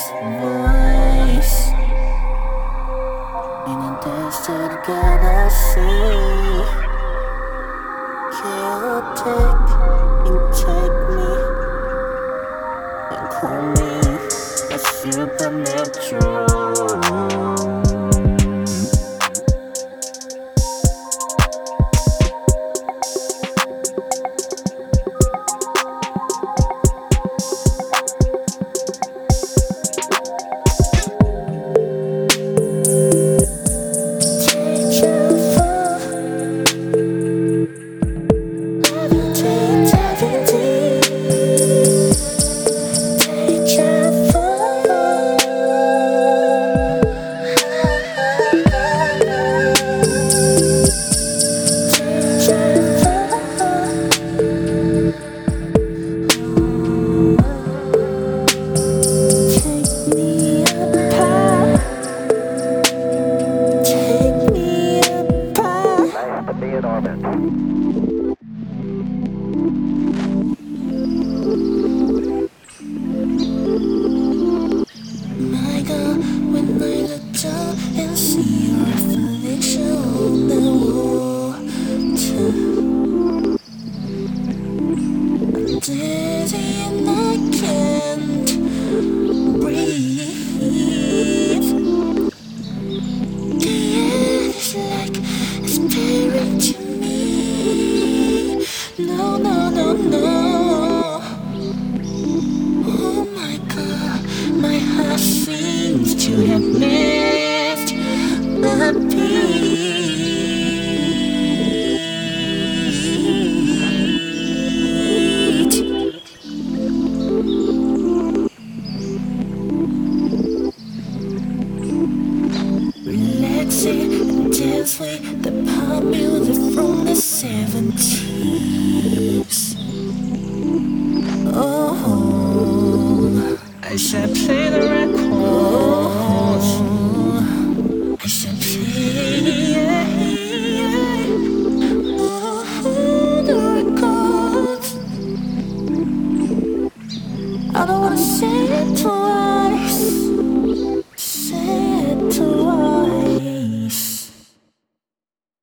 voice in a desert galaxy. Take me and call me a supernatural. My God, when I look down and see your reflection on the water, I'm dizzy and I can't breathe. The air is like a spirit to me. No, no, no, no. Oh my God, my heart seems to have missed a beat. Relaxing intensely, the pop music from the 70s.